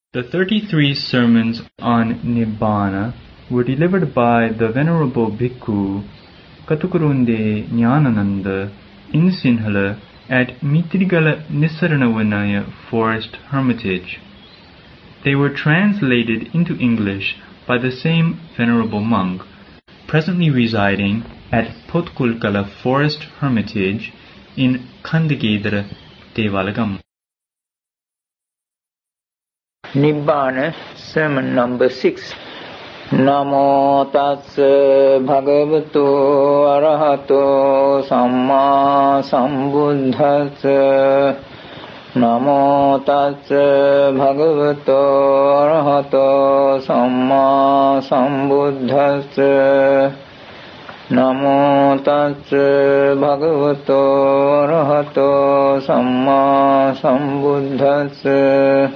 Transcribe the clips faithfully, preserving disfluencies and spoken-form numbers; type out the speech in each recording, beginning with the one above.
The thirty-three sermons on Nibbana were delivered by the Venerable Bhikkhu Katukurunde Nyanananda in Sinhala at Mitrigala Nisaranavanaya Forest Hermitage. They were translated into English by the same Venerable monk, presently residing at Potkulkala Forest Hermitage in Kandagedara Devalagam. Nibbana, sermon number six. Namo tassa bhagavato arahato samma sambuddhassa. Namo tassa bhagavato arahato samma sambuddhassa. Namo tassa bhagavato arahato samma sambuddhassa.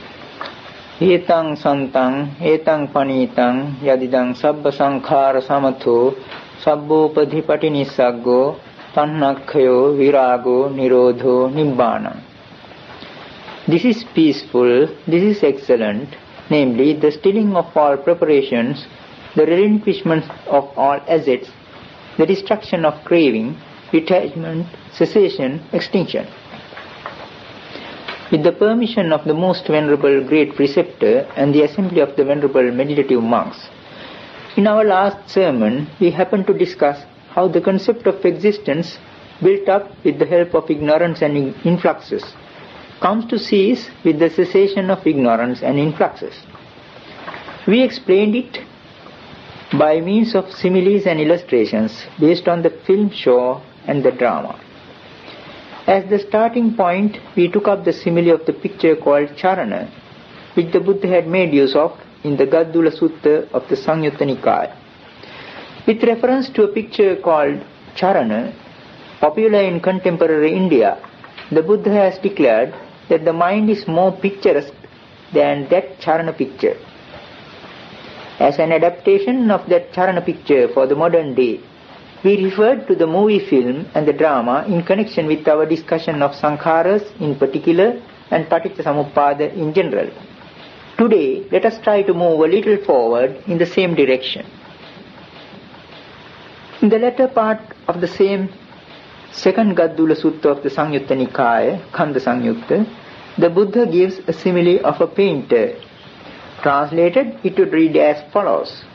Etang santang, etang panitang, yadidang sabba sankhara samatho, sabbopadhipati nissaggo, tannakhayo virago nirodho nibbana. This is peaceful, this is excellent, namely the stilling of all preparations, the relinquishment of all assets, the destruction of craving, detachment, cessation, extinction. With the permission of the most venerable great preceptor and the assembly of the venerable meditative monks. In our last sermon, we happened to discuss how the concept of existence, built up with the help of ignorance and influxes, comes to cease with the cessation of ignorance and influxes. We explained it by means of similes and illustrations based on the film show and the drama. As the starting point, we took up the simile of the picture called Charana, which the Buddha had made use of in the Gaddula Sutta of the Samyutta Nikaya. With reference to a picture called Charana, popular in contemporary India, the Buddha has declared that the mind is more picturesque than that Charana picture. As an adaptation of that Charana picture for the modern day, we referred to the movie film and the drama in connection with our discussion of sankharas in particular and paticca-samuppada in general. Today, let us try to move a little forward in the same direction. In the latter part of the same second Gaddula Sutta of the Samyutta Nikaya, Khanda Samyutta, the Buddha gives a simile of a painter. Translated, it would read as follows.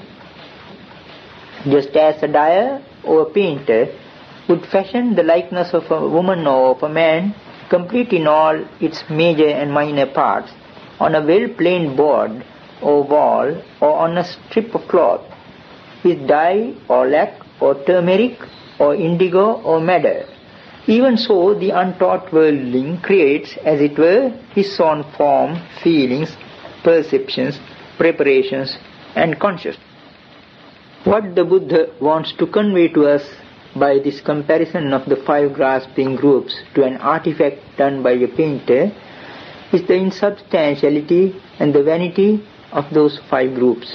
Just as a dyer or a painter would fashion the likeness of a woman or of a man, complete in all its major and minor parts, on a well-planed board or wall or on a strip of cloth, with dye or lac or turmeric or indigo or madder. Even so, the untaught worldling creates, as it were, his own form, feelings, perceptions, preparations, and consciousness. What the Buddha wants to convey to us by this comparison of the five grasping groups to an artifact done by a painter is the insubstantiality and the vanity of those five groups.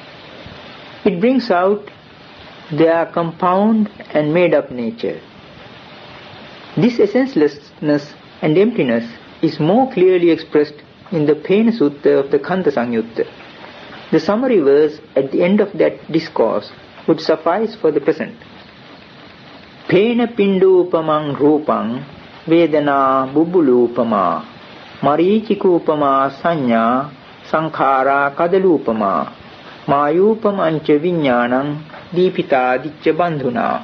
It brings out their compound and made-up nature. This essencelessness and emptiness is more clearly expressed in the Phena Sutta of the Khanda Samyutta. The summary verse at the end of that discourse would suffice for the present. Phena pindupamang rupang vedana bubulupama marichikupama sanya sankhara kadalupama mayupamancha viññānaṁ dīpitā dicca bandhuna.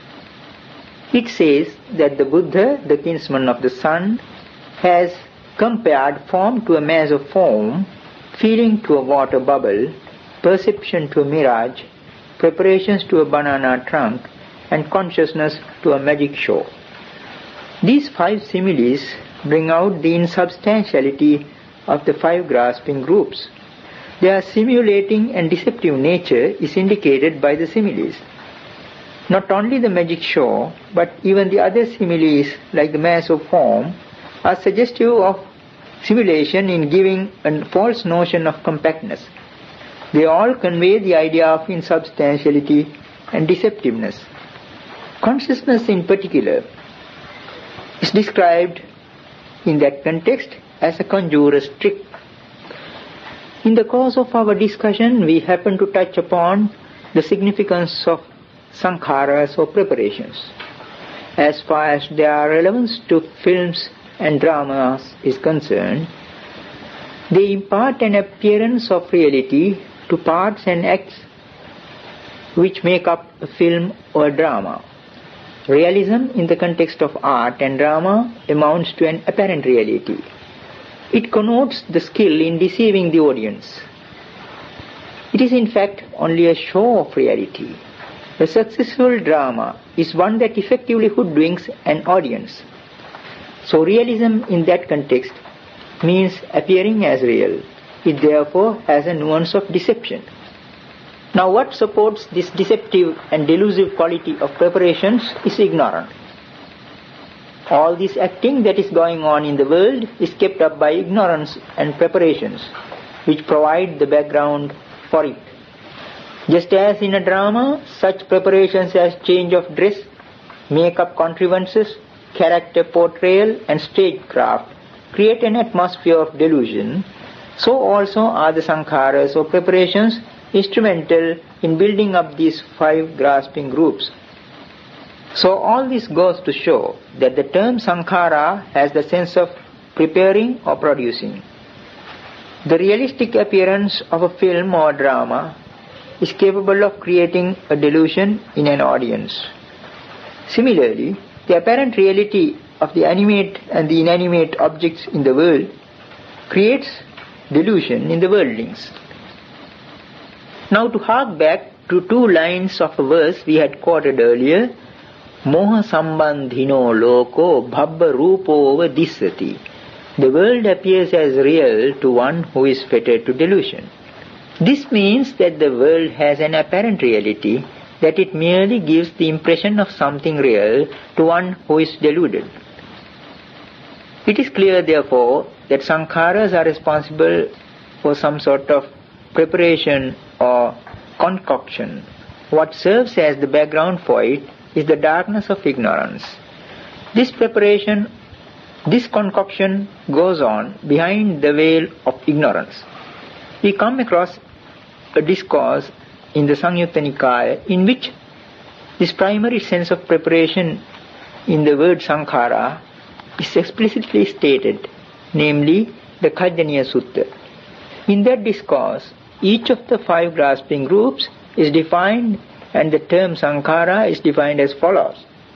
It says that the Buddha, the kinsman of the sun, has compared form to a mass of foam, feeling to a water bubble, perception to a mirage, preparations to a banana trunk, and consciousness to a magic show. These five similes bring out the insubstantiality of the five grasping groups. Their simulating and deceptive nature is indicated by the similes. Not only the magic show, but even the other similes, like the mass of form, are suggestive of simulation in giving a false notion of compactness. They all convey the idea of insubstantiality and deceptiveness. Consciousness in particular is described in that context as a conjurer's trick. In the course of our discussion, we happen to touch upon the significance of sankharas or preparations. As far as their relevance to films and dramas is concerned, they impart an appearance of reality to parts and acts which make up a film or a drama. Realism in the context of art and drama amounts to an apparent reality. It connotes the skill in deceiving the audience. It is in fact only a show of reality. A successful drama is one that effectively hoodwinks an audience. So realism in that context means appearing as real. It therefore has a nuance of deception. Now what supports this deceptive and delusive quality of preparations is ignorance. All this acting that is going on in the world is kept up by ignorance and preparations, which provide the background for it. Just as in a drama, such preparations as change of dress, make-up contrivances, character portrayal and stagecraft create an atmosphere of delusion, so also are the sankharas or preparations instrumental in building up these five grasping groups. So all this goes to show that the term sankhara has the sense of preparing or producing. The realistic appearance of a film or drama is capable of creating a delusion in an audience. Similarly, the apparent reality of the animate and the inanimate objects in the world creates delusion in the worldlings. Now to hark back to two lines of a verse we had quoted earlier, Moha sambandhino loko bhabba rupova dissati. The world appears as real to one who is fettered to delusion. This means that the world has an apparent reality, that it merely gives the impression of something real to one who is deluded. It is clear therefore that sankharas are responsible for some sort of preparation or concoction. What serves as the background for it is the darkness of ignorance. This preparation, this concoction goes on behind the veil of ignorance. We come across a discourse in the Samyutta Nikaya in which this primary sense of preparation in the word sankhara is explicitly stated, namely the Kajjaniya Sutta. In that discourse, each of the five grasping groups is defined, and the term sankhara is defined as follows.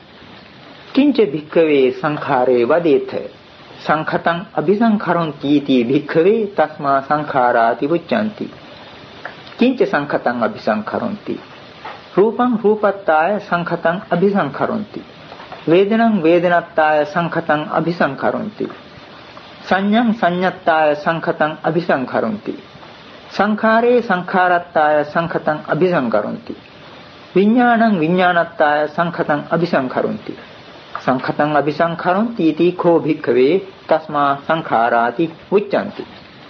Kincha bhikkhave sankhare vadetha sankhatang abhisankharanti iti bhikkhave tasma sankhara tivuccanti. Kincha sankhatang abhisankharanti rupang rupattaya sankhatang abhisankharanti vedanang vedanattaya sankhatang abhisankharanti sanyang sanyattaya sankhatang abhisankharanti sankhare sankharattaya sankhatang abhisankharanti viññānaṁ viññānattaya sankhatang abhisankharanti sankhatang abhisankharanti iti ko bhikkhave tasma sankhārāti vuccanti.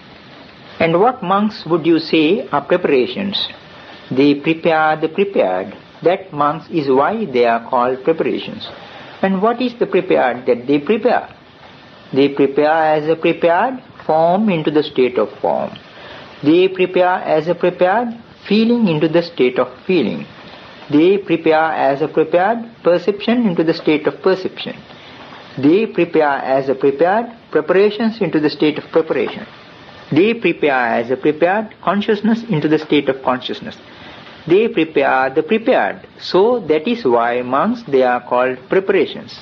And what monks would you say are preparations? They prepare the prepared. That monks is why they are called preparations. And what is the prepared that they prepare? They prepare as a prepared form into the state of form. They prepare as a prepared feeling into the state of feeling. They prepare as a prepared perception into the state of perception. They prepare as a prepared preparations into the state of preparation. They prepare as a prepared consciousness into the state of consciousness. They prepare the prepared. So that is why monks, they are called preparations.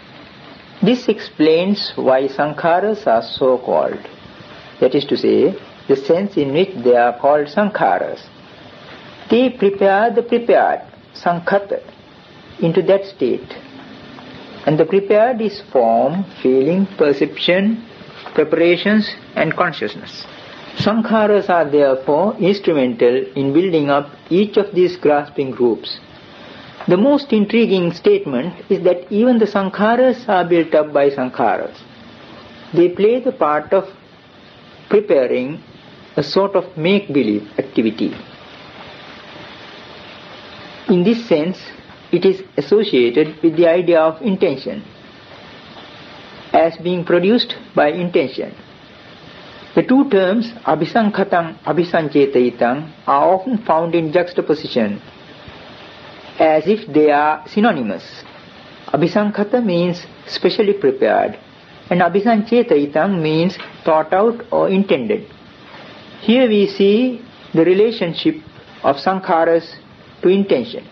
This explains why sankharas are so called. That is to say, the sense in which they are called sankharas. They prepare the prepared, sankhata, into that state. And the prepared is form, feeling, perception, preparations and consciousness. Sankharas are therefore instrumental in building up each of these grasping groups. The most intriguing statement is that even the sankharas are built up by sankharas. They play the part of preparing a sort of make-believe activity. In this sense, it is associated with the idea of intention, as being produced by intention. The two terms abhisankhatam, abhisanchetayitam are often found in juxtaposition as if they are synonymous. Abhisankhata means specially prepared and abhisanchetayitam means thought out or intended. Here we see the relationship of sankharas to intention.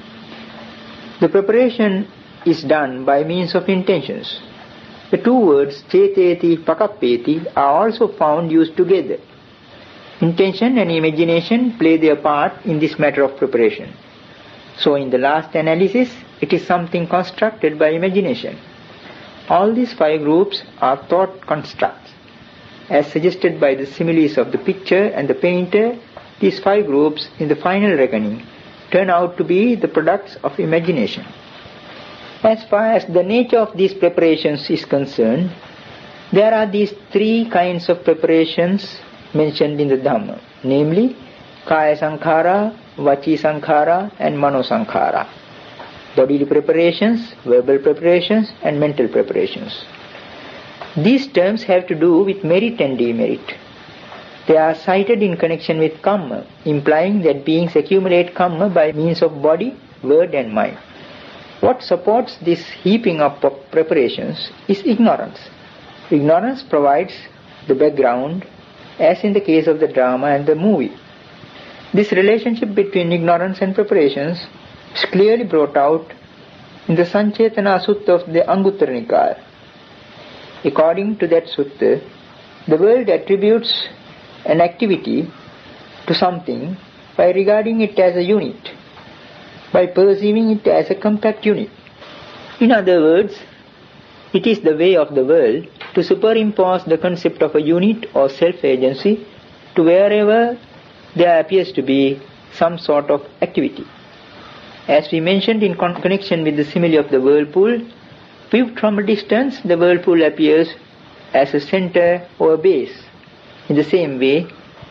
The preparation is done by means of intentions. The two words cheteti, pakappeti are also found used together. Intention and imagination play their part in this matter of preparation. So in the last analysis, it is something constructed by imagination. All these five groups are thought constructs. As suggested by the similes of the picture and the painter, these five groups in the final reckoning turn out to be the products of imagination. As far as the nature of these preparations is concerned, there are these three kinds of preparations mentioned in the Dhamma, namely Kaya Sankhara, Vachi Sankhara and Mano Sankhara. Bodily preparations, verbal preparations and mental preparations. These terms have to do with merit and demerit. They are cited in connection with karma, implying that beings accumulate karma by means of body, word and mind. What supports this heaping up of preparations is ignorance. Ignorance provides the background, as in the case of the drama and the movie. This relationship between ignorance and preparations is clearly brought out in the Sanchetana Sutta of the Anguttara Nikaya. According to that sutta, the world attributes an activity to something by regarding it as a unit, by perceiving it as a compact unit. In other words, it is the way of the world to superimpose the concept of a unit or self-agency to wherever there appears to be some sort of activity. As we mentioned in con- connection with the simile of the whirlpool, viewed from a distance, the whirlpool appears as a center or a base. In the same way,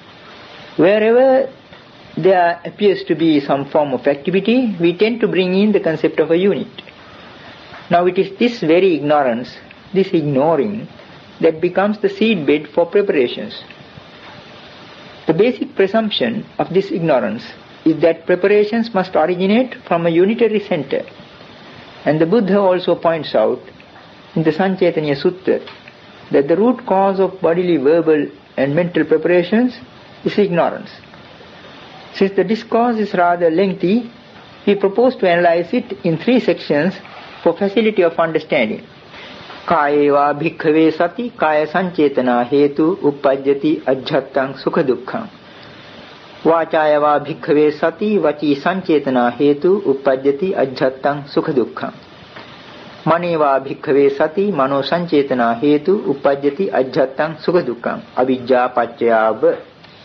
wherever there appears to be some form of activity, we tend to bring in the concept of a unit. Now it is this very ignorance, this ignoring, that becomes the seedbed for preparations. The basic presumption of this ignorance is that preparations must originate from a unitary center. And the Buddha also points out in the Sanchetanya Sutta that the root cause of bodily, verbal and mental preparations is ignorance. Since the discourse is rather lengthy, we propose to analyze it in three sections for facility of understanding. Kayeva bhikkhave sati kaya sanchetana hetu uppajjati ajjattang sukha dukkham. Vachayava bhikkhave sati vachi sanchetana hetu uppajjati ajjattang sukha dukkham. Maneva bhikkhave sati mano sanchetana hetu uppajjati ajjattang sukha dukkham. Avijja paccaya.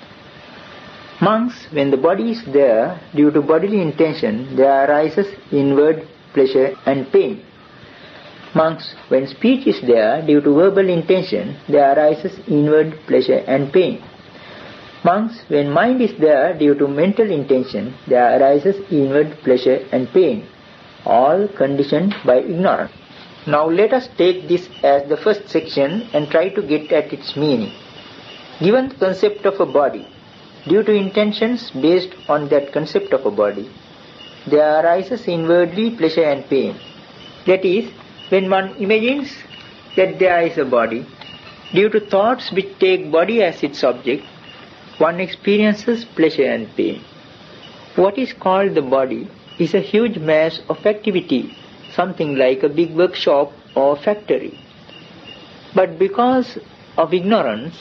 Monks, when the body is there, due to bodily intention, there arises inward pleasure and pain. Monks, when speech is there, due to verbal intention, there arises inward pleasure and pain. Monks, when mind is there, due to mental intention, there arises inward pleasure and pain, all conditioned by ignorance. Now let us take this as the first section and try to get at its meaning. Given the concept of a body, due to intentions based on that concept of a body, there arises inwardly pleasure and pain. That is, when one imagines that there is a body, due to thoughts which take body as its object, one experiences pleasure and pain. What is called the body is a huge mass of activity, something like a big workshop or factory. But because of ignorance,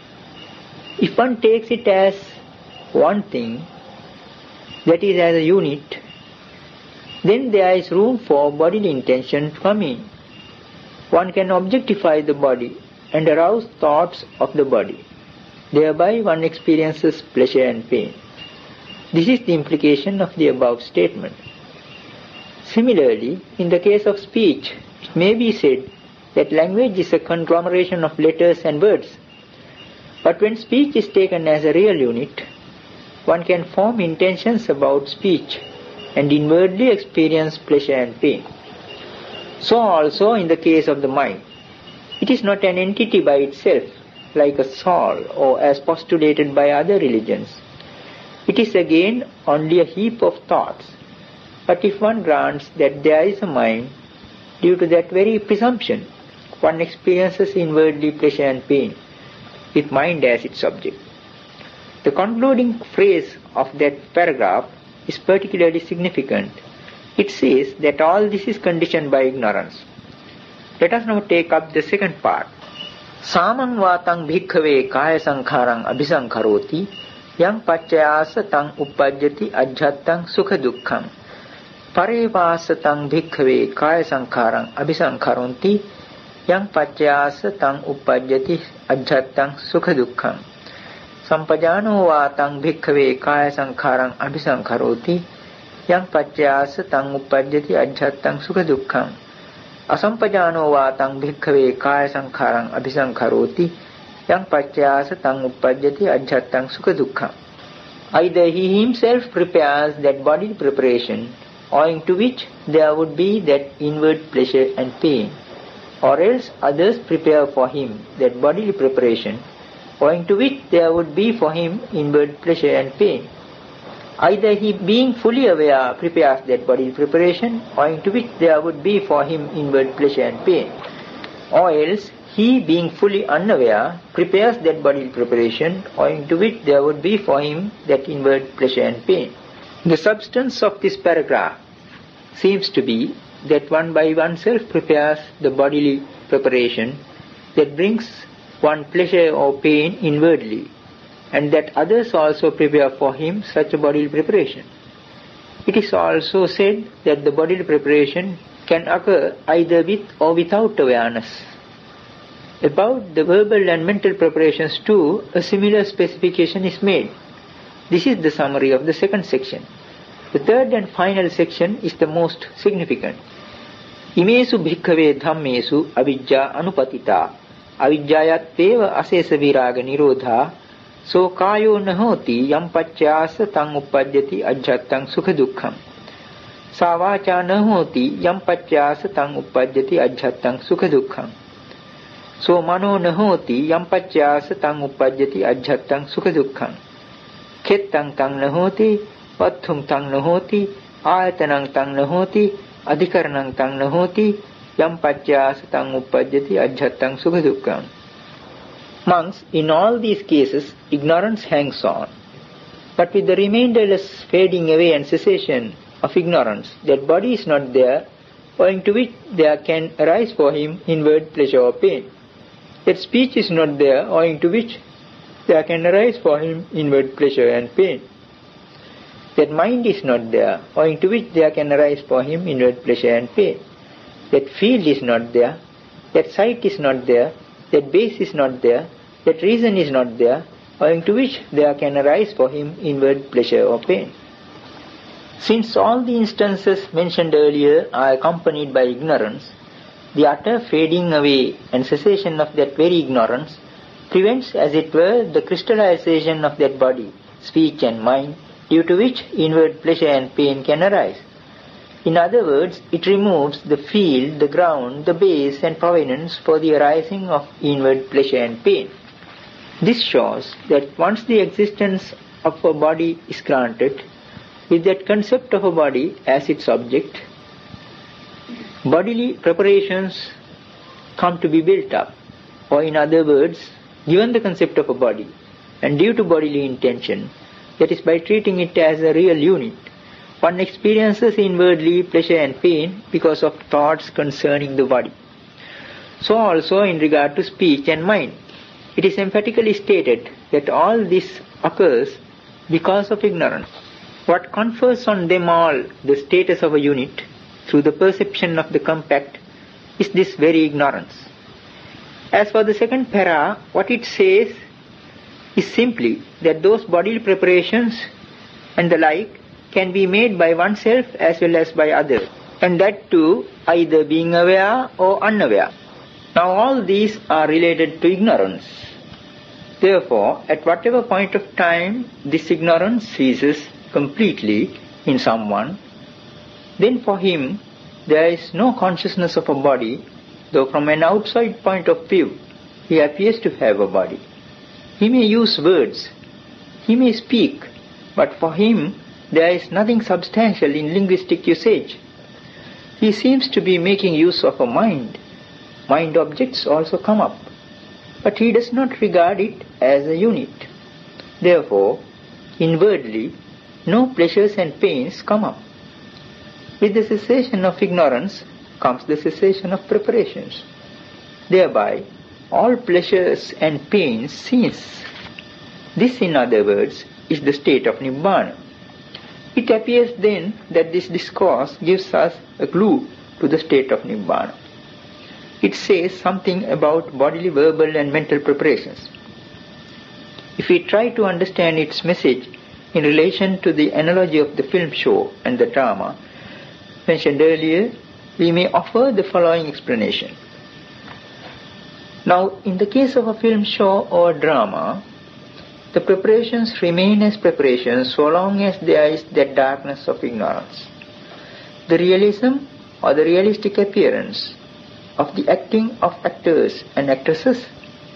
if one takes it as one thing, that is as a unit, then there is room for bodily intention to come in. One can objectify the body and arouse thoughts of the body. Thereby one experiences pleasure and pain. This is the implication of the above statement. Similarly, in the case of speech, it may be said that language is a conglomeration of letters and words. But when speech is taken as a real unit, one can form intentions about speech and inwardly experience pleasure and pain. So also in the case of the mind. It is not an entity by itself, like a soul or as postulated by other religions. It is again only a heap of thoughts. But if one grants that there is a mind, due to that very presumption, one experiences inwardly pleasure and pain, with mind as its object. The concluding phrase of that paragraph is particularly significant. It says that all this is conditioned by ignorance. Let us now take up the second part. Samang vatang bhikkhave kaya sankharang abhisankharoti yang paccayasa tang uppajjati ajjattang sukha dukkham parevasa tang bhikkhave kaya sankharang abhisankharonti yang paccayasa tang uppajjati ajjattang sukha dukkham sampajano vatang bhikkhave kaya sankharang abhisankharoti yang paccayasa tang uppajjati ajjattang sukha dukkham asampajano vatang bhikkhave kaya sankharang abhisankharoti yang paccayasa tang uppajjati ajjattang sukha dukkham. Either he himself prepares that bodily preparation, owing to which there would be that inward pleasure and pain, or else others prepare for him that bodily preparation, owing to which there would be for him inward pleasure and pain. Either he, being fully aware, prepares that bodily preparation, owing to which there would be for him inward pleasure and pain, or else he, being fully unaware, prepares that bodily preparation, owing to which there would be for him that inward pleasure and pain. The substance of this paragraph seems to be that one by oneself prepares the bodily preparation that brings one pleasure or pain inwardly, and that others also prepare for him such a bodily preparation. It is also said that the bodily preparation can occur either with or without awareness. About the verbal and mental preparations too, a similar specification is made. This is the summary of the second section. The third and final section is the most significant. Imesu bhikkhave dhammesu avijja anupatita avijjayatteva asesa viraga nirodha so kayo nahoti yam paccayasa tang uppajjati ajjattang sukha dukkham savacha nahoti yam paccayasa tang uppajjati ajjattang sukha dukkham so mano nahoti yam paccayasa tang uppajjati ajjattang sukha dukkham khettang tang nahoti patthum tang nahoti ayatanang tang nahoti adhikaranang tang nahoti yam paccayasa tang uppajjati ajjattang sukha dukkham. Monks, in all these cases, ignorance hangs on. But with the remainderless fading away and cessation of ignorance, that body is not there, owing to which there can arise for him inward pleasure or pain. That speech is not there, owing to which there can arise for him inward pleasure and pain. That mind is not there, owing to which there can arise for him inward pleasure and pain. That field is not there, that sight is not there, that base is not there, that reason is not there, owing to which there can arise for him inward pleasure or pain. Since all the instances mentioned earlier are accompanied by ignorance, the utter fading away and cessation of that very ignorance prevents, as it were, the crystallization of that body, speech and mind, due to which inward pleasure and pain can arise. In other words, it removes the field, the ground, the base and provenance for the arising of inward pleasure and pain. This shows that once the existence of a body is granted, with that concept of a body as its object, bodily preparations come to be built up, or in other words, given the concept of a body, and due to bodily intention, that is by treating it as a real unit, one experiences inwardly pleasure and pain because of thoughts concerning the body. So also in regard to speech and mind, it is emphatically stated that all this occurs because of ignorance. What confers on them all the status of a unit through the perception of the compact is this very ignorance. As for the second para, what it says is simply that those bodily preparations and the like can be made by oneself as well as by others, and that too either being aware or unaware. Now all these are related to ignorance. Therefore, at whatever point of time this ignorance ceases completely in someone, then for him there is no consciousness of a body, though from an outside point of view he appears to have a body. He may use words, he may speak, but for him there is nothing substantial in linguistic usage. He seems to be making use of a mind. Mind objects also come up, but he does not regard it as a unit. Therefore, inwardly, no pleasures and pains come up. With the cessation of ignorance comes the cessation of preparations. Thereby, all pleasures and pains cease. This, in other words, is the state of Nibbana. It appears then that this discourse gives us a clue to the state of Nibbana. It says something about bodily, verbal and mental preparations. If we try to understand its message in relation to the analogy of the film show and the drama mentioned earlier, we may offer the following explanation. Now, in the case of a film show or drama, the preparations remain as preparations so long as there is that darkness of ignorance. The realism or the realistic appearance of the acting of actors and actresses,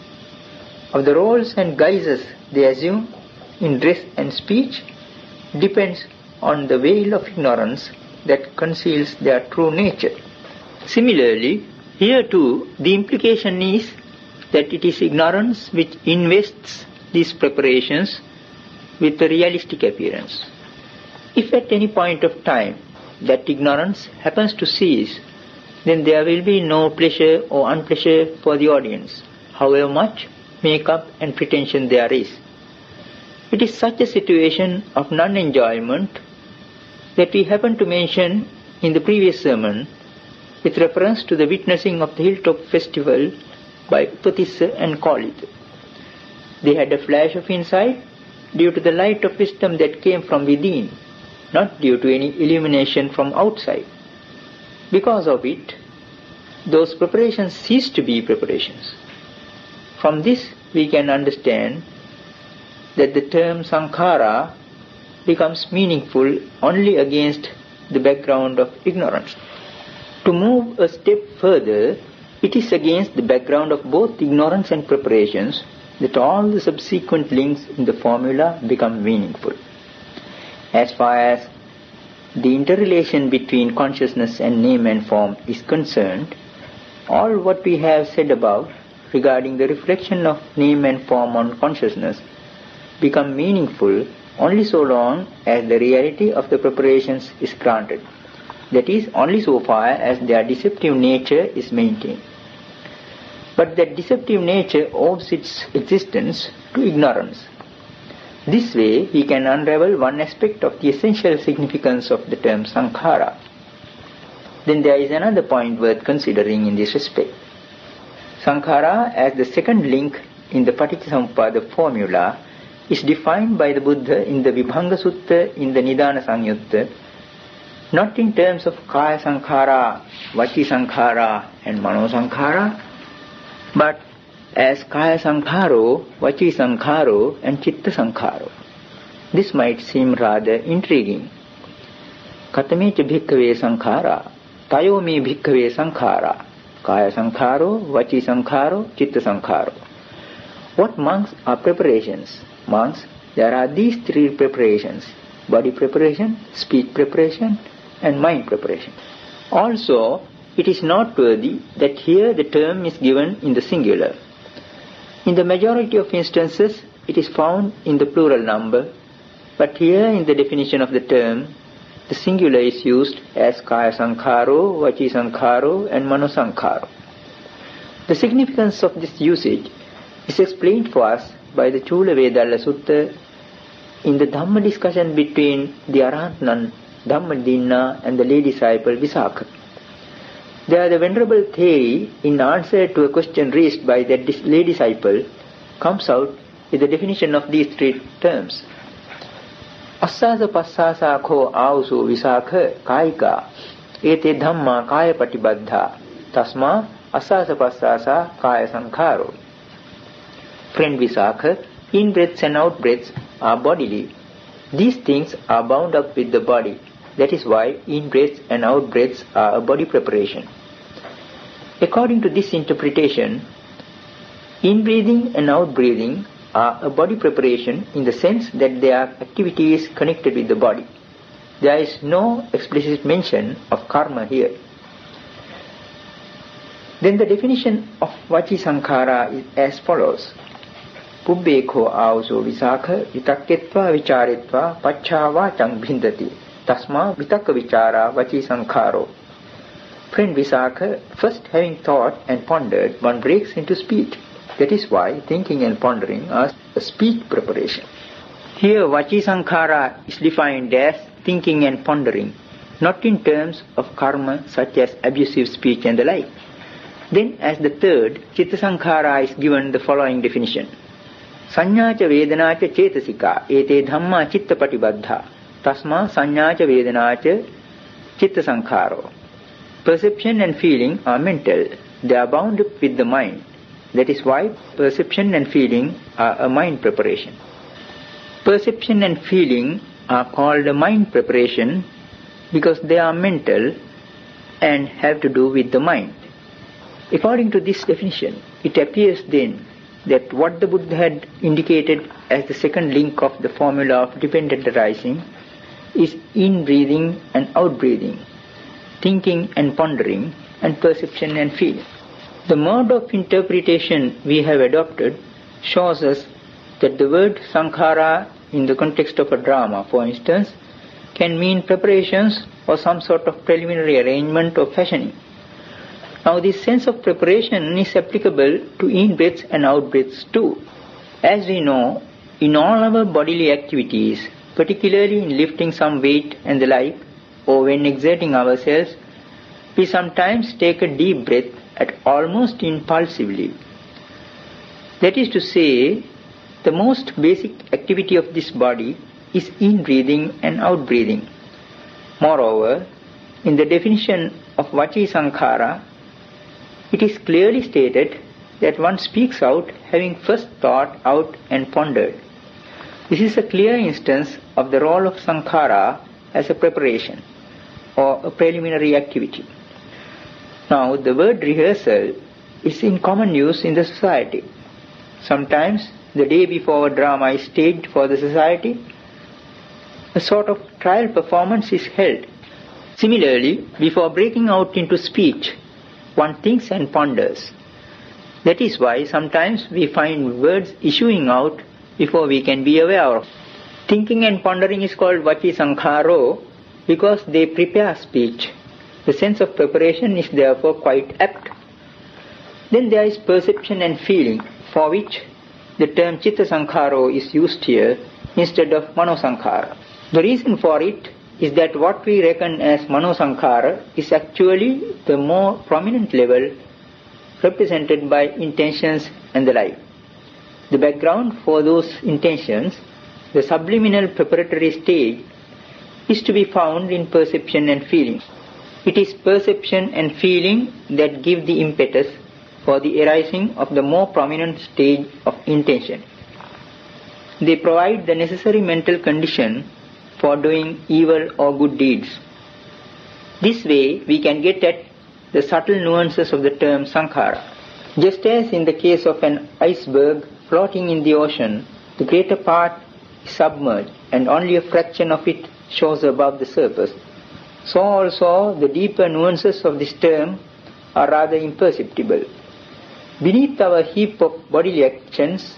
of the roles and guises they assume in dress and speech, depends on the veil of ignorance that conceals their true nature. Similarly, here too the implication is that it is ignorance which invests these preparations with a realistic appearance. If at any point of time that ignorance happens to cease, then there will be no pleasure or unpleasure for the audience, however much make-up and pretension there is. It is such a situation of non-enjoyment that we happen to mention in the previous sermon with reference to the witnessing of the hilltop festival by Upatissa and Kalita. They had a flash of insight due to the light of wisdom that came from within, not due to any illumination from outside. Because of it, those preparations cease to be preparations. From this we can understand that the term sankhara becomes meaningful only against the background of ignorance. To move a step further, it is against the background of both ignorance and preparations that all the subsequent links in the formula become meaningful. As far as the interrelation between consciousness and name and form is concerned, all what we have said above regarding the reflection of name and form on consciousness become meaningful only so long as the reality of the preparations is granted. That is, only so far as their deceptive nature is maintained. But that deceptive nature owes its existence to ignorance. This way we can unravel one aspect of the essential significance of the term sankhara. Then there is another point worth considering in this respect. Sankhara, as the second link in the Paticcasamuppada formula, is defined by the Buddha in the Vibhanga Sutta in the Nidana Samyutta, not in terms of Kaya Sankhara, Vaci Sankhara and Mano Sankhara, but as Kaya Sankharo, Vaci Sankharo and Chitta Sankharo. This might seem rather intriguing. Katamecha bhikkhave sankhara, tayomi bhikkhave sankhara, Kaya Sankharo, Vaci Sankharo, Chitta Sankharo. What monks are preparations? Monks, there are these three preparations: body preparation, speech preparation and mind preparation. Also, it is noteworthy that here the term is given in the singular. In the majority of instances, it is found in the plural number, but here in the definition of the term, the singular is used as Kaya Sankharo, Vaci Sankharo and Mano Sankharo. The significance of this usage is explained for us by the Chula Vedalla Sutta in the Dhamma discussion between the Arahant nun Dhammadinna and the lay disciple Visakha. There the Venerable Theri, in answer to a question raised by that lay disciple, comes out with the definition of these three terms. Assasa passasa kho ausu Visakha kaika ete dhamma kaya patibaddha tasma assasa passasa kaya sankharo. Friend Visakha, in-breaths and out-breaths are bodily. These things are bound up with the body. That is why in-breaths and out-breaths are a body preparation. According to this interpretation, In-breathing and out-breathing are a body preparation in the sense that their activity is connected with the body. There is no explicit mention of karma here. Then the definition of Vaci Sankhara is as follows. Pubbekho auso visakha vitakketva vicharetva pachchava chang bhindati. Tasma vitakka vichara Vaci Sankharo. Friend Visakha, first having thought and pondered, one breaks into speech. That is why thinking and pondering are a speech preparation. Here Vaci Sankhara is defined as thinking and pondering, not in terms of karma such as abusive speech and the like. Then as the third, Chitta Sankhara is given the following definition. Sannyāca vedanāca cetasika ete dhamma chitta patibaddha tasma sannyāca vedanāca chitta sankharo. Perception and feeling are mental. They are bound up with the mind. That is why perception and feeling are a mind preparation. Perception and feeling are called a mind preparation because they are mental and have to do with the mind. According to this definition, it appears then that what the Buddha had indicated as the second link of the formula of dependent arising is in-breathing and out-breathing, thinking and pondering, and perception and feeling. The mode of interpretation we have adopted shows us that the word sankhara in the context of a drama, for instance, can mean preparations or some sort of preliminary arrangement or fashioning. Now this sense of preparation is applicable to in-breaths and out-breaths too. As we know, in all our bodily activities, particularly in lifting some weight and the like, or when exerting ourselves, we sometimes take a deep breath at almost impulsively. That is to say, the most basic activity of this body is in-breathing and out-breathing. Moreover, in the definition of Vaci Sankhara, it is clearly stated that one speaks out having first thought out and pondered. This is a clear instance of the role of sankhara as a preparation or a preliminary activity. Now, the word rehearsal is in common use in the society. Sometimes, the day before a drama is staged for the society, a sort of trial performance is held. Similarly, before breaking out into speech, one thinks and ponders. That is why sometimes we find words issuing out before we can be aware of. Thinking and pondering is called Vaci Sankharo because they prepare speech. The sense of preparation is therefore quite apt. Then there is perception and feeling, for which the term Chitta Sankharo is used here instead of Mano Sankhara. The reason for it is that what we reckon as Mano Sankhara is actually the more prominent level represented by intentions and the like. The background for those intentions, the subliminal preparatory stage, is to be found in perception and feeling. It is perception and feeling that give the impetus for the arising of the more prominent stage of intention. They provide the necessary mental condition for doing evil or good deeds. This way we can get at the subtle nuances of the term sankhara. Just as in the case of an iceberg floating in the ocean, the greater part is submerged and only a fraction of it shows above the surface, so also the deeper nuances of this term are rather imperceptible. Beneath our heap of bodily actions,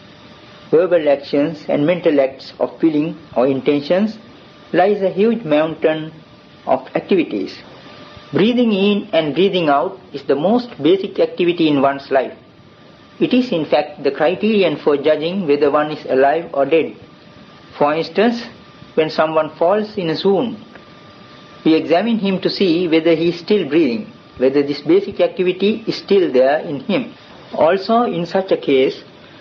verbal actions and mental acts of feeling or intentions lies a huge mountain of activities. Breathing in and breathing out is the most basic activity in one's life. It is in fact the criterion for judging whether one is alive or dead. For instance, when someone falls in a swoon, we examine him to see whether he is still breathing, whether this basic activity is still there in him. Also, in such a case,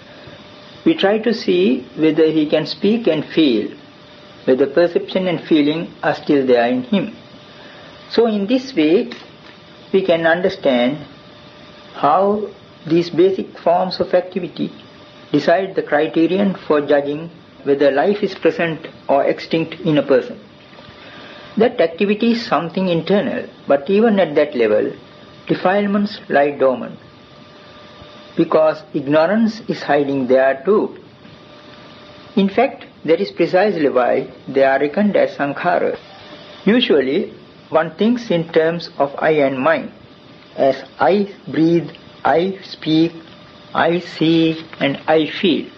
we try to see whether he can speak and feel, whether perception and feeling are still there in him. So in this way, we can understand how these basic forms of activity decide the criterion for judging whether life is present or extinct in a person. That activity is something internal, but even at that level, defilements lie dormant. because ignorance is hiding there too. In fact, that is precisely why they are reckoned as sankharas. Usually, one thinks in terms of I and mind, as I breathe, I speak, I see, and I feel.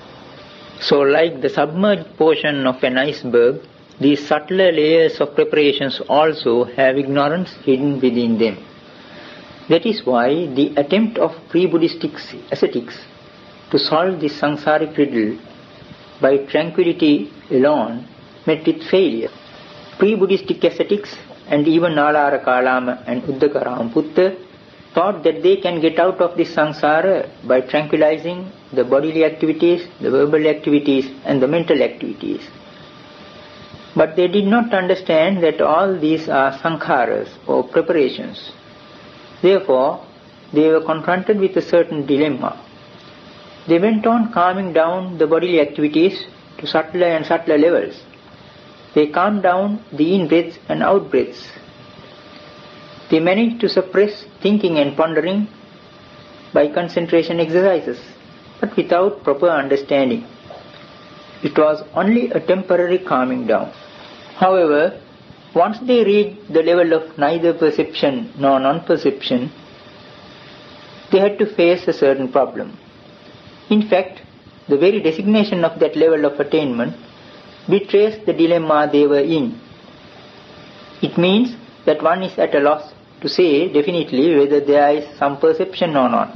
So like the submerged portion of an iceberg, these subtler layers of preparations also have ignorance hidden within them. That is why the attempt of pre-Buddhistic ascetics to solve this samsaric riddle by tranquility alone met with failure. Pre-Buddhistic ascetics and even Nalara Kalama and Uddaka Ramaputta thought that they can get out of this samsara by tranquilizing the bodily activities, the verbal activities and the mental activities. But they did not understand that all these are sankharas or preparations. Therefore, they were confronted with a certain dilemma. They went on calming down the bodily activities to subtler and subtler levels. They calmed down the in-breaths and out-breaths. They managed to suppress thinking and pondering by concentration exercises, but without proper understanding. It was only a temporary calming down. However, once they reached the level of neither perception nor non-perception, they had to face a certain problem. In fact, the very designation of that level of attainment betrays the dilemma they were in. It means that one is at a loss to say definitely whether there is some perception or not.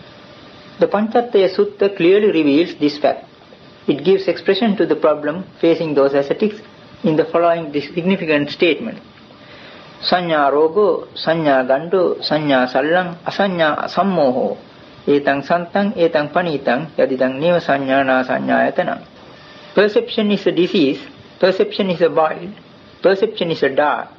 The Panchataya Sutta clearly reveals this fact. It gives expression to the problem facing those ascetics in the following significant statement. Sanya rogo, sanya gando, sanya sallang, asanya sammoho, etang santang, etang panitang, yadidang neva sanya na sanya yatanam. Perception is a disease, perception is a void, perception is a dark.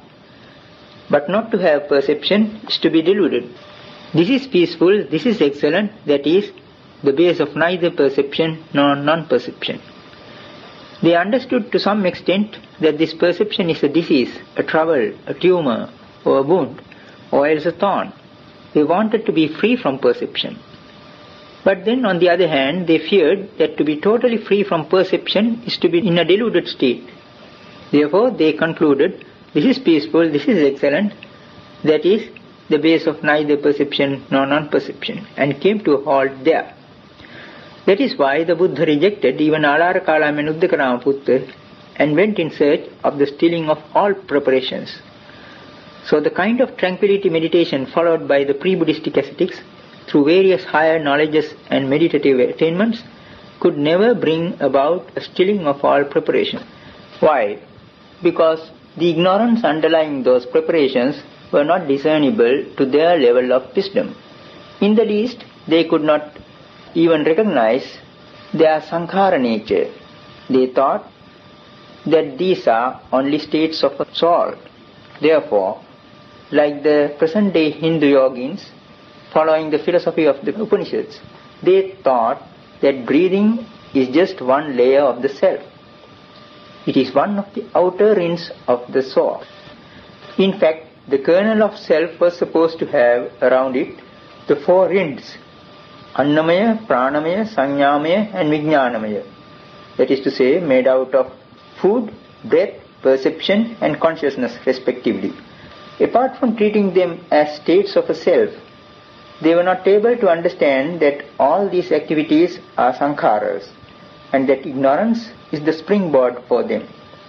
But not to have perception is to be deluded. This is peaceful, this is excellent, that is the base of neither perception nor non-perception. They understood to some extent that this perception is a disease, a trouble, a tumor, or a wound, or else a thorn. They wanted to be free from perception. But then on the other hand, they feared that to be totally free from perception is to be in a deluded state. Therefore, they concluded, this is peaceful, this is excellent, that is the base of neither perception nor non-perception, and came to a halt there. That is why the Buddha rejected even Alara Kalama and Uddaka Ramaputta and went in search of the stilling of all preparations. So the kind of tranquility meditation followed by the pre-Buddhistic ascetics through various higher knowledges and meditative attainments could never bring about a stilling of all preparation. Why? Because the ignorance underlying those preparations were not discernible to their level of wisdom. In the least, they could not even recognize their sankhara nature. They thought that these are only states of a soul. Therefore, like the present-day Hindu yogins, following the philosophy of the Upanishads, they thought that breathing is just one layer of the self. It is one of the outer rinds of the soul. In fact, the kernel of self was supposed to have around it the four rinds, Annamaya, Pranamaya, Sanyamaya and Vijnanamaya. That is to say, made out of food, breath, perception and consciousness respectively. Apart from treating them as states of a self, they were not able to understand that all these activities are sankharas and that ignorance is the springboard for them.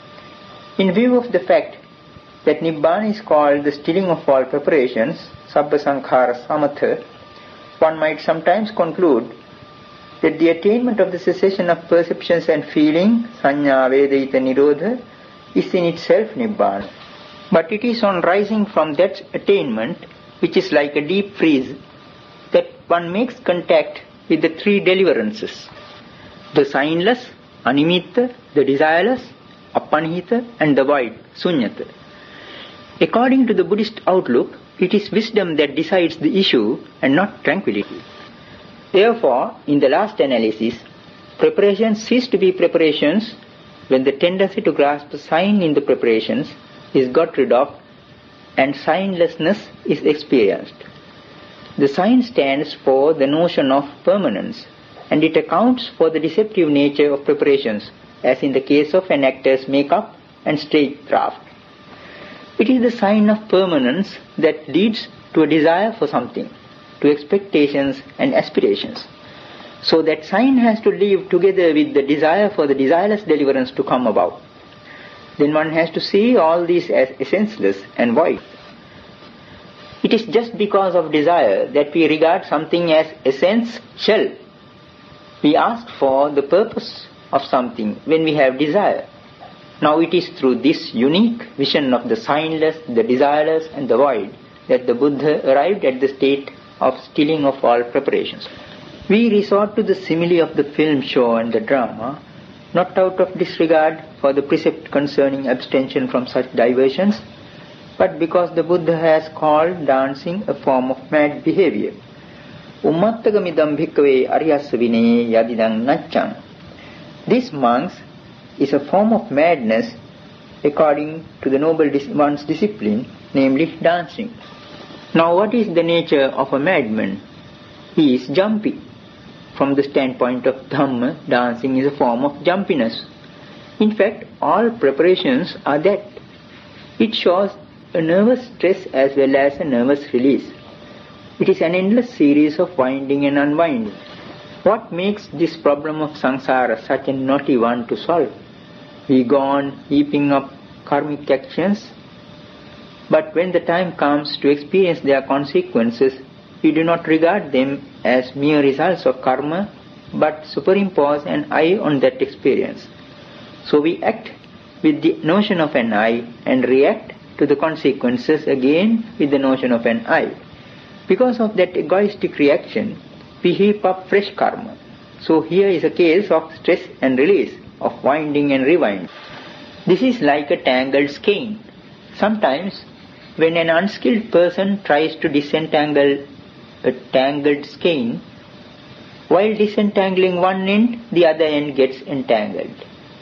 In view of the fact that Nibbana is called the stilling of all preparations, Sabba Sankhara Samatha, one might sometimes conclude that the attainment of the cessation of perceptions and feeling, Sanya Vedayita Nirodha, is in itself Nibbana. But it is on rising from that attainment, which is like a deep freeze, that one makes contact with the three deliverances, the signless, Animitta, the desireless, Apanihita, and the void, Sunyata. According to the Buddhist outlook, it is wisdom that decides the issue and not tranquility. Therefore, in the last analysis, preparations cease to be preparations when the tendency to grasp a sign in the preparations is got rid of and signlessness is experienced. The sign stands for the notion of permanence, and it accounts for the deceptive nature of preparations, as in the case of an actor's makeup and stage draft. It is the sign of permanence that leads to a desire for something, to expectations and aspirations. So that sign has to live together with the desire for the desireless deliverance to come about. Then one has to see all these as essenceless and void. It is just because of desire that we regard something as essential. We ask for the purpose of something when we have desire. Now it is through this unique vision of the signless, the desireless and the void that the Buddha arrived at the state of stilling of all preparations. We resort to the simile of the film show and the drama, not out of disregard for the precept concerning abstention from such diversions, but because the Buddha has called dancing a form of mad behavior. Ummattagamidam bhikkhave ariyassa vinaya yadidang nachang. This, monks, is a form of madness according to the noble dis- one's discipline, namely dancing. Now what is the nature of a madman? He is jumpy. From the standpoint of Dhamma, dancing is a form of jumpiness. In fact, all preparations are that. It shows a nervous stress as well as a nervous release. It is an endless series of winding and unwinding. What makes this problem of samsara such a knotty one to solve? We go on heaping up karmic actions, but when the time comes to experience their consequences, we do not regard them as mere results of karma, but superimpose an I on that experience. So we act with the notion of an I and react to the consequences again with the notion of an I. Because of that egoistic reaction, we heap up fresh karma. So here is a case of stress and release, of winding and rewinding. This is like a tangled skein. Sometimes when an unskilled person tries to disentangle a tangled skein, while disentangling one end, the other end gets entangled.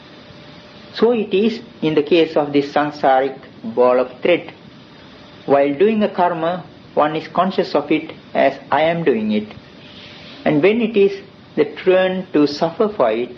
So it is in the case of this samsaric ball of thread. While doing a karma, one is conscious of it as I am doing it. And when it is the turn to suffer for it,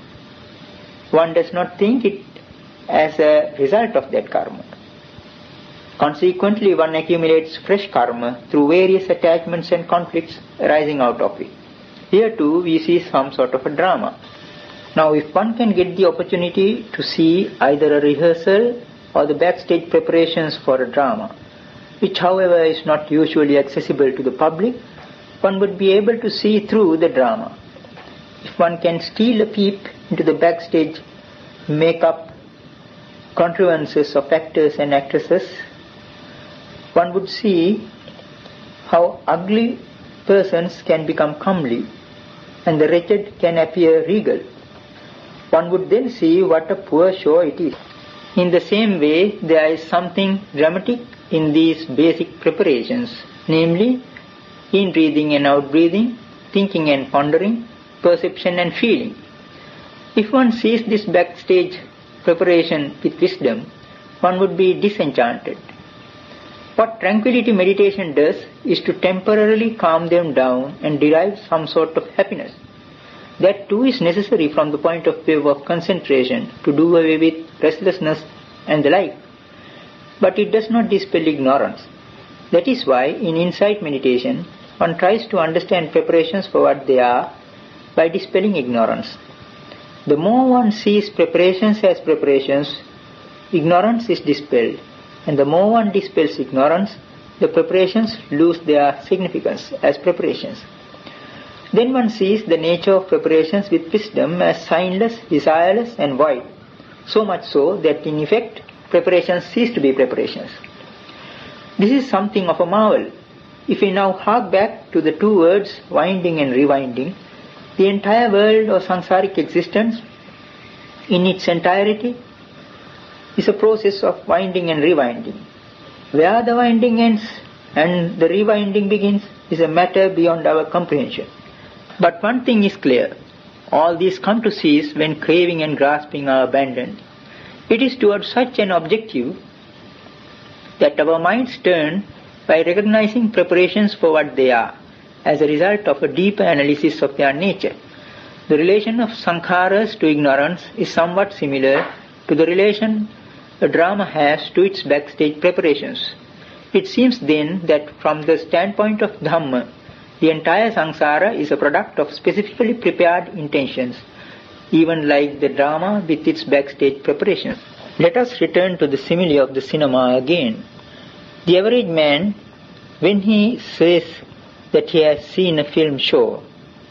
one does not think it as a result of that karma. Consequently, one accumulates fresh karma through various attachments and conflicts arising out of it. Here too we see some sort of a drama. Now if one can get the opportunity to see either a rehearsal or the backstage preparations for a drama, which however is not usually accessible to the public, one would be able to see through the drama. If one can steal a peep into the backstage make-up contrivances of actors and actresses, one would see how ugly persons can become comely and the wretched can appear regal. One would then see what a poor show it is. In the same way, there is something dramatic in these basic preparations, namely in-breathing and out-breathing, thinking and pondering, perception and feeling. If one sees this backstage preparation with wisdom, one would be disenchanted. What tranquility meditation does is to temporarily calm them down and derive some sort of happiness. That too is necessary from the point of view of concentration to do away with restlessness and the like. But it does not dispel ignorance. That is why in insight meditation one tries to understand preparations for what they are by dispelling ignorance. The more one sees preparations as preparations, ignorance is dispelled, and the more one dispels ignorance, the preparations lose their significance as preparations. Then one sees the nature of preparations with wisdom as signless, desireless and void, so much so that in effect preparations cease to be preparations. This is something of a marvel. If we now hark back to the two words winding and rewinding, the entire world of samsaric existence in its entirety is a process of winding and rewinding. Where the winding ends and the rewinding begins is a matter beyond our comprehension. But one thing is clear, all these come to cease when craving and grasping are abandoned. It is towards such an objective that our minds turn by recognizing preparations for what they are, as a result of a deeper analysis of their nature. The relation of sankharas to ignorance is somewhat similar to the relation a drama has to its backstage preparations. It seems then that from the standpoint of Dhamma, the entire samsara is a product of specifically prepared intentions, even like the drama with its backstage preparations. Let us return to the simile of the cinema again. The average man, when he says that he has seen a film show,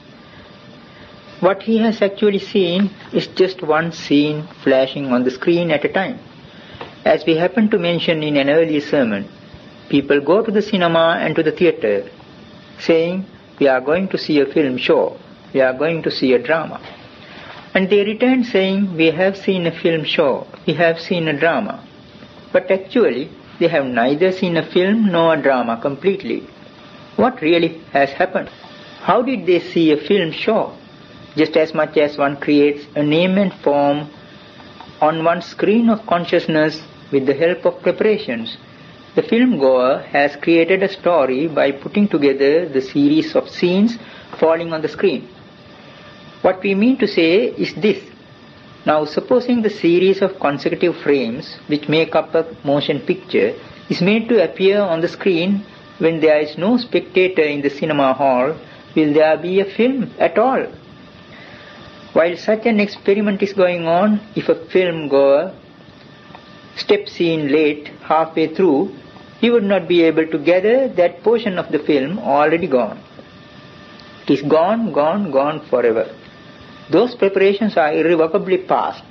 what he has actually seen is just one scene flashing on the screen at a time. As we happened to mention in an earlier sermon, people go to the cinema and to the theatre saying, we are going to see a film show, we are going to see a drama. And they return saying, we have seen a film show, we have seen a drama. But actually, they have neither seen a film nor a drama completely. What really has happened? How did they see a film show? Just as much as one creates a name and form on one's screen of consciousness with the help of preparations, the film goer has created a story by putting together the series of scenes falling on the screen. What we mean to say is this. Now, supposing the series of consecutive frames which make up a motion picture is made to appear on the screen when there is no spectator in the cinema hall, will there be a film at all? While such an experiment is going on, if a film goer steps in late, halfway through, he would not be able to gather that portion of the film already gone. It is gone, gone, gone forever. Those preparations are irrevocably past.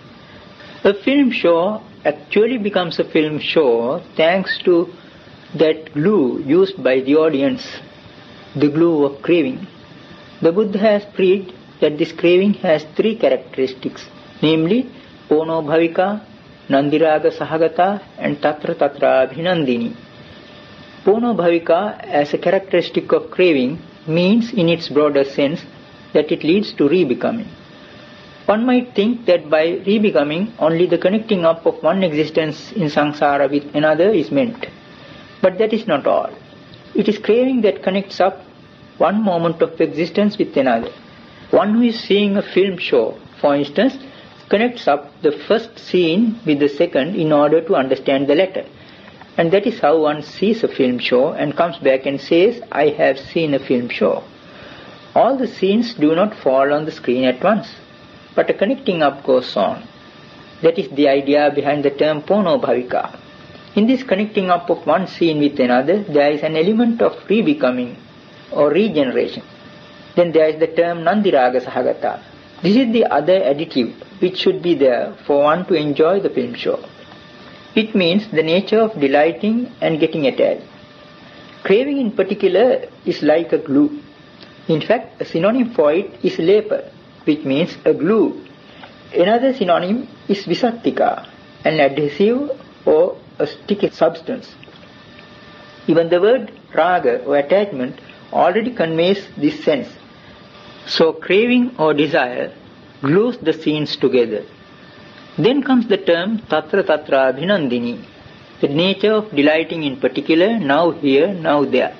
A film show actually becomes a film show thanks to that glue used by the audience, the glue of craving. The Buddha has preached that this craving has three characteristics, namely Pono Bhavika, Nandiraga Sahagata and Tatra Tatra Abhinandini. Pono Bhavika as a characteristic of craving means in its broader sense that it leads to rebecoming. One might think that by rebecoming only the connecting up of one existence in samsara with another is meant. But that is not all. It is craving that connects up one moment of existence with another. One who is seeing a film show, for instance, connects up the first scene with the second in order to understand the latter. And that is how one sees a film show and comes back and says, I have seen a film show. All the scenes do not fall on the screen at once, but a connecting up goes on. That is the idea behind the term Pono Bhavika. In this connecting up of one scene with another, there is an element of rebecoming or regeneration. Then there is the term Nandiraga Sahagata. This is the other additive which should be there for one to enjoy the film show. It means the nature of delighting and getting attached. Craving in particular is like a glue. In fact, a synonym for it is lepa, which means a glue. Another synonym is visattika, an adhesive or a sticky substance. Even the word raga or attachment already conveys this sense. So craving or desire glues the scenes together. Then comes the term tatra tatra abhinandini, the nature of delighting in particular, now here, now there.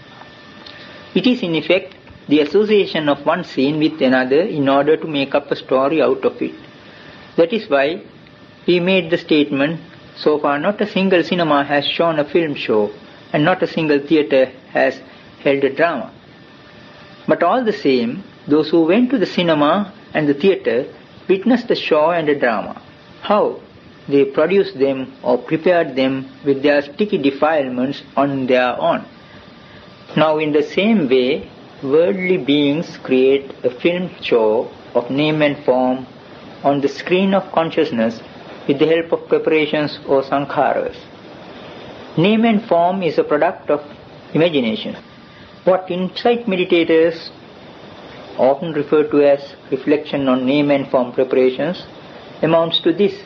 It is in effect the association of one scene with another in order to make up a story out of it. That is why we made the statement, so far not a single cinema has shown a film show and not a single theatre has held a drama. But all the same, those who went to the cinema and the theatre witnessed a show and a drama. How? They produced them or prepared them with their sticky defilements on their own. Now in the same way, worldly beings create a film show of name and form on the screen of consciousness with the help of preparations or sankharas. Name and form is a product of imagination. What insight meditators often refer to as reflection on name and form preparations amounts to this.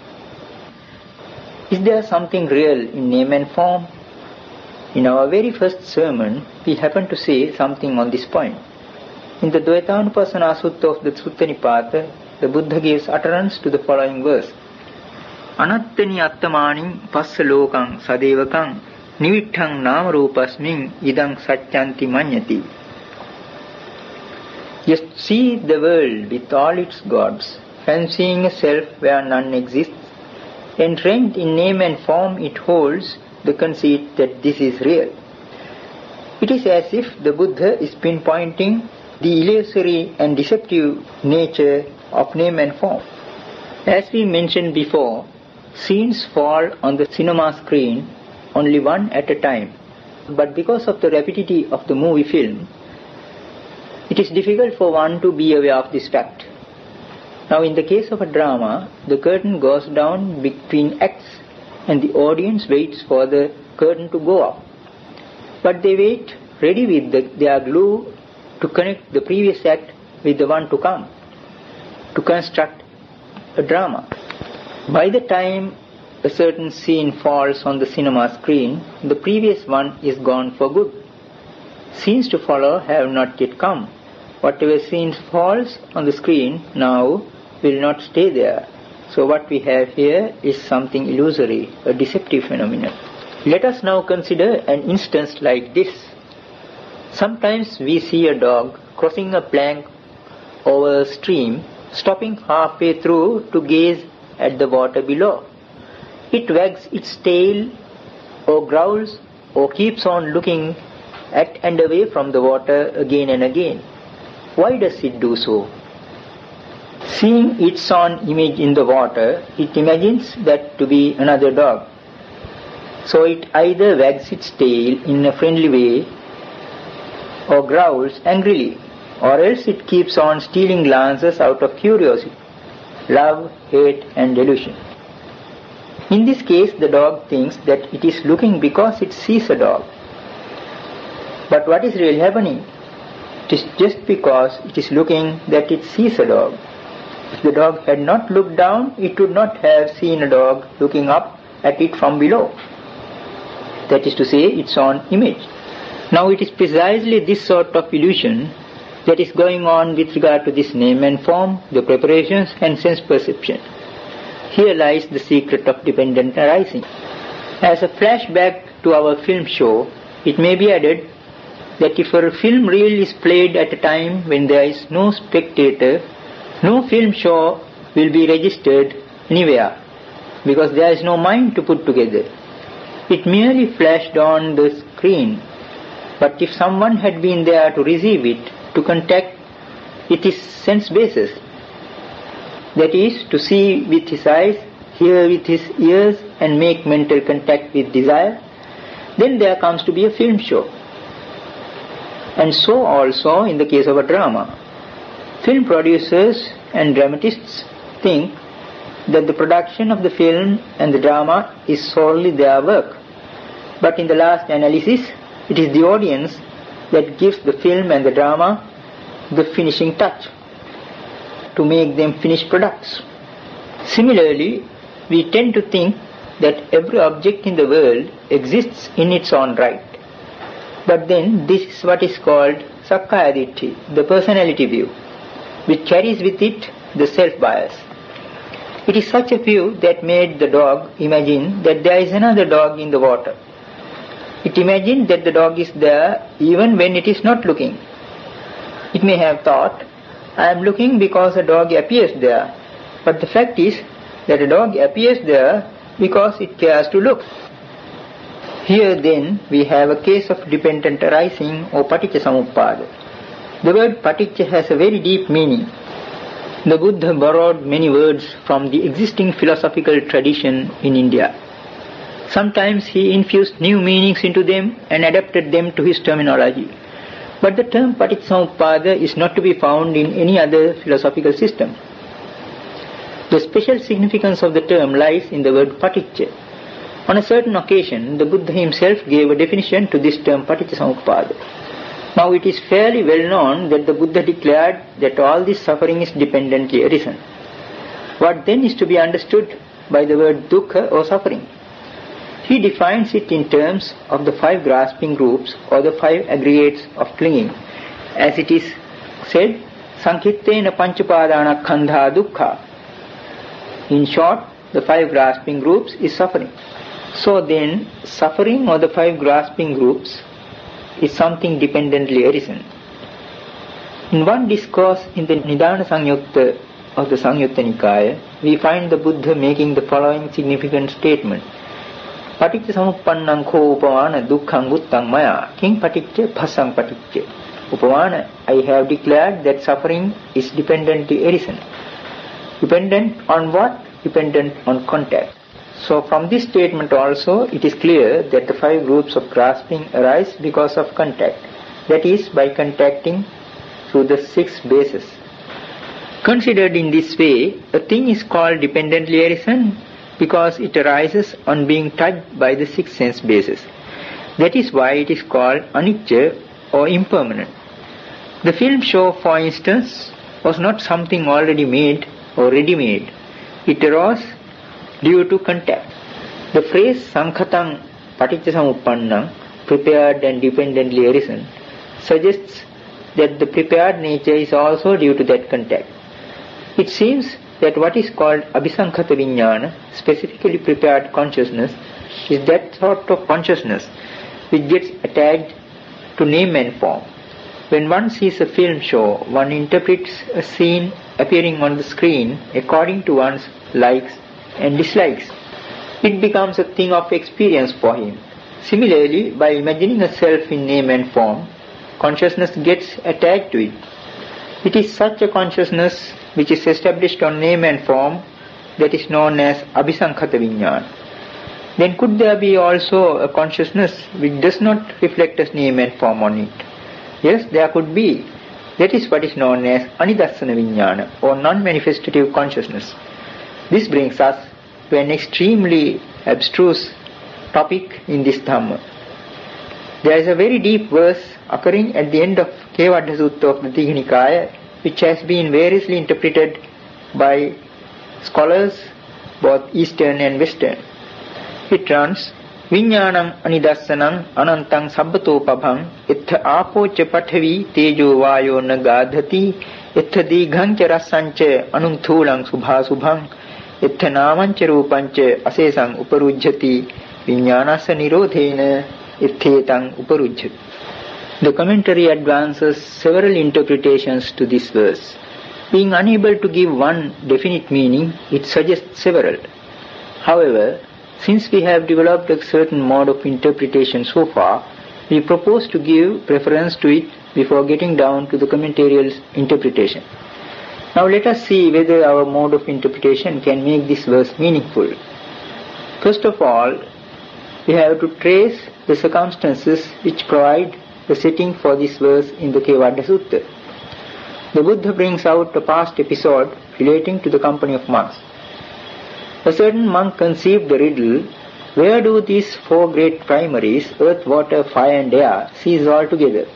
Is there something real in name and form? In our very first sermon, we happened to say something on this point. In the Dvaitanupassana Sutta of the Sutta Nipata, the Buddha gives utterance to the following verse. Anattani attamaning passa lokang sadevakang Nivitthang nama rupasmin idang satyanti manyati. Just see the world with all its gods, fancying a self where none exists. Entrained in name and form, it holds the conceit that this is real. It is as if the Buddha is pinpointing the illusory and deceptive nature of name and form. As we mentioned before, scenes fall on the cinema screen only one at a time. But because of the rapidity of the movie film, it is difficult for one to be aware of this fact. Now in the case of a drama, the curtain goes down between acts and the audience waits for the curtain to go up. But they wait ready with the, their glue to connect the previous act with the one to come, to construct a drama. By the time a certain scene falls on the cinema screen, the previous one is gone for good. Scenes to follow have not yet come. Whatever scene falls on the screen now will not stay there. So what we have here is something illusory, a deceptive phenomenon. Let us now consider an instance like this. Sometimes we see a dog crossing a plank over a stream, stopping halfway through to gaze at the water below. It wags its tail or growls or keeps on looking at and away from the water again and again. Why does it do so? Seeing its own image in the water, it imagines that to be another dog. So it either wags its tail in a friendly way or growls angrily, or else it keeps on stealing glances out of curiosity, love, hate and delusion. In this case, the dog thinks that it is looking because it sees a dog. But what is really happening? It is just because it is looking that it sees a dog. If the dog had not looked down, it would not have seen a dog looking up at it from below. That is to say, its own image. Now it is precisely this sort of illusion that is going on with regard to this name and form, the preparations and sense perception. Here lies the secret of dependent arising. As a flashback to our film show, it may be added that if a film reel is played at a time when there is no spectator, no film show will be registered anywhere, because there is no mind to put together. It merely flashed on the screen, but if someone had been there to receive it, to contact its sense basis, that is, to see with his eyes, hear with his ears and make mental contact with desire, then there comes to be a film show. And so also in the case of a drama. Film producers and dramatists think that the production of the film and the drama is solely their work. But in the last analysis, it is the audience that gives the film and the drama the finishing touch, to make them finished products. Similarly, we tend to think that every object in the world exists in its own right. But then this is what is called Sakkaya Ditthi, the personality view, which carries with it the self-bias. It is such a view that made the dog imagine that there is another dog in the water. It imagined that the dog is there even when it is not looking. It may have thought, I am looking because a dog appears there. But the fact is that a dog appears there because it cares to look. Here then we have a case of dependent arising or paticca samuppada. The word paticca has a very deep meaning. The Buddha borrowed many words from the existing philosophical tradition in India. Sometimes he infused new meanings into them and adapted them to his terminology. But the term paticca is not to be found in any other philosophical system. The special significance of the term lies in the word paticca. On a certain occasion, the Buddha himself gave a definition to this term paticca. Now it is fairly well known that the Buddha declared that all this suffering is dependently arisen. What then is to be understood by the word dukkha or suffering? He defines it in terms of the five grasping groups or the five aggregates of clinging. As it is said, Sankhittena panchapadana khandha dukkha. In short, the five grasping groups is suffering. So then, suffering or the five grasping groups is something dependently arisen. In one discourse in the Nidana Samyutta of the Samyutta Nikaya, we find the Buddha making the following significant statement. Paticca samuppannang ko upavana dukkhang buttang maya king paticca phasang paticca. Upavana, I have declared that suffering is dependently arisen. Dependent on what? Dependent on contact. So from this statement also it is clear that the five groups of grasping arise because of contact, that is, by contacting through the six bases. Considered in this way, a thing is called dependently arisen because it arises on being touched by the six sense bases. That is why it is called anicca or impermanent. The film show, for instance, was not something already made or ready-made. It arose due to contact. The phrase sankhatang paticca samuppannang, prepared and dependently arisen, suggests that the prepared nature is also due to that contact. It seems that what is called abhisankhata vijnana, specifically prepared consciousness, is that sort of consciousness which gets attached to name and form. When one sees a film show, one interprets a scene appearing on the screen according to one's likes and dislikes. It becomes a thing of experience for him. Similarly, by imagining a self in name and form, consciousness gets attached to it. It is such a consciousness which is established on name and form that is known as abhisankhata vijnana. Then could there be also a consciousness which does not reflect as name and form on it? Yes, there could be. That is what is known as anidassana vijnana or non-manifestative consciousness. This brings us to an extremely abstruse topic in this Dhamma. There is a very deep verse occurring at the end of Kevadda Sutta of the Digha Nikaya, which has been variously interpreted by scholars, both Eastern and Western. It runs, Viññānaṁ anidassanam anantaṁ sabbato pabhaṁ ittha āpoca pathavi tejo vāyo na gādhati ittha dīghaṁca rassaṁca anum thūlaṁ subhā subhaṁ ittha nāmaṁca rūpaṁca asesaṁ uparujjati viññānassa nirodhena ittetaṁ uparujjati. The commentary advances several interpretations to this verse. Being unable to give one definite meaning, it suggests several. However, since we have developed a certain mode of interpretation so far, we propose to give preference to it before getting down to the commentarial's interpretation. Now let us see whether our mode of interpretation can make this verse meaningful. First of all, we have to trace the circumstances which provide the setting for this verse in the Kevadda Sutta. The Buddha brings out a past episode relating to the company of monks. A certain monk conceived the riddle, where do these four great primaries, earth, water, fire and air, cease altogether?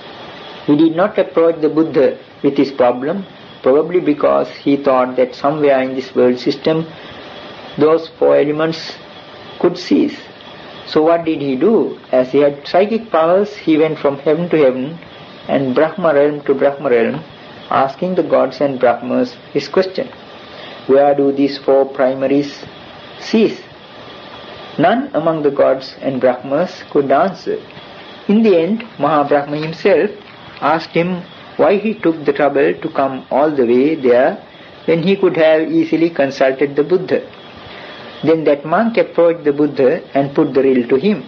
He did not approach the Buddha with his problem, probably because he thought that somewhere in this world system those four elements could cease. So what did he do? As he had psychic powers, he went from heaven to heaven and Brahma realm to Brahma realm, asking the gods and Brahmas his question. Where do these four primaries cease? None among the gods and Brahmas could answer. In the end, Mahabrahma himself asked him why he took the trouble to come all the way there when he could have easily consulted the Buddha. Then that monk approached the Buddha and put the riddle to him.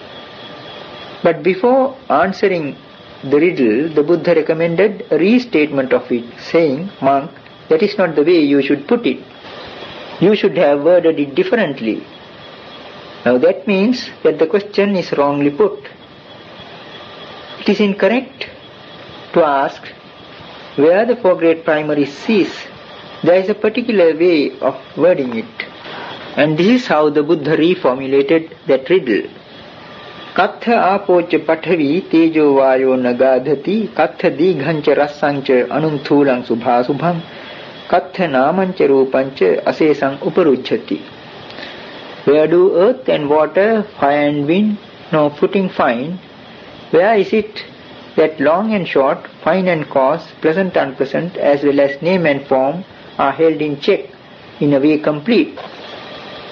But before answering the riddle, the Buddha recommended a restatement of it, saying, Monk, that is not the way you should put it. You should have worded it differently. Now that means that the question is wrongly put. It is incorrect to ask where the four great primaries cease. There is a particular way of wording it. And this is how the Buddha reformulated that riddle. Katha apocha pathavi tejo vayo nagadhati katha dighancha rassancha anum thulang subha subham katha namancha rupancha asesang uparujjati. Where do earth and water, fire and wind no footing find? Where is it that long and short, fine and coarse, pleasant and unpleasant, as well as name and form are held in check, in a way complete?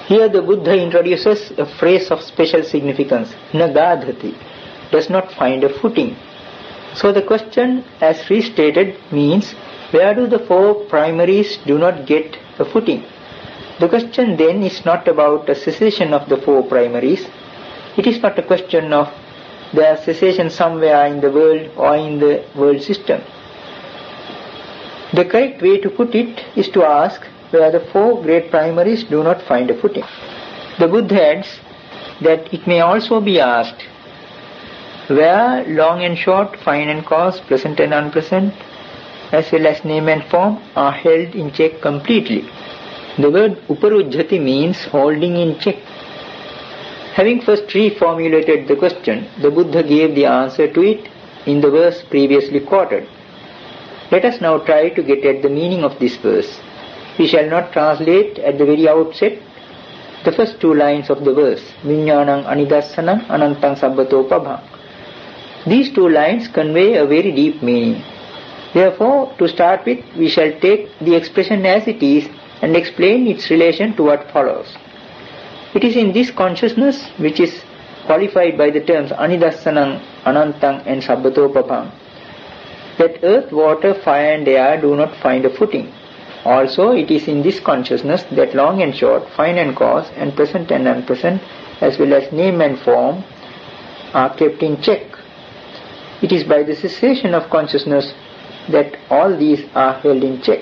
Here the Buddha introduces a phrase of special significance, na gadhati, does not find a footing. So the question as restated means, where do the four primaries do not get a footing? The question then is not about a cessation of the four primaries. It is not a question of their cessation somewhere in the world or in the world system. The correct way to put it is to ask where the four great primaries do not find a footing. The Buddha adds that it may also be asked where long and short, fine and coarse, pleasant and unpleasant, as well as name and form are held in check completely. The word uparujjati means holding in check. Having first reformulated the question, the Buddha gave the answer to it in the verse previously quoted. Let us now try to get at the meaning of this verse. We shall not translate at the very outset the first two lines of the verse, Viññānaṁ anidassanam anantaṁ sabbato pabhaṁ. These two lines convey a very deep meaning. Therefore, to start with, we shall take the expression as it is and explain its relation to what follows. It is in this consciousness, which is qualified by the terms anidassanam, anantaṁ and sabbato pabhaṁ, that earth, water, fire and air do not find a footing. Also, it is in this consciousness that long and short, fine and coarse, and pleasant and unpleasant, as well as name and form, are kept in check. It is by the cessation of consciousness that all these are held in check.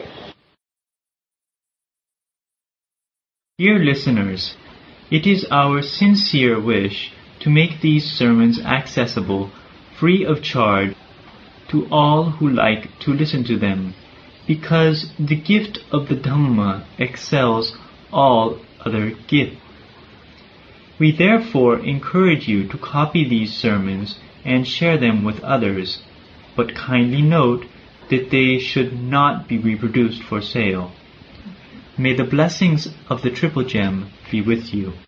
Dear listeners, it is our sincere wish to make these sermons accessible, free of charge, to all who like to listen to them, because the gift of the Dhamma excels all other gifts. We therefore encourage you to copy these sermons and share them with others, but kindly note that they should not be reproduced for sale. May the blessings of the Triple Gem be with you.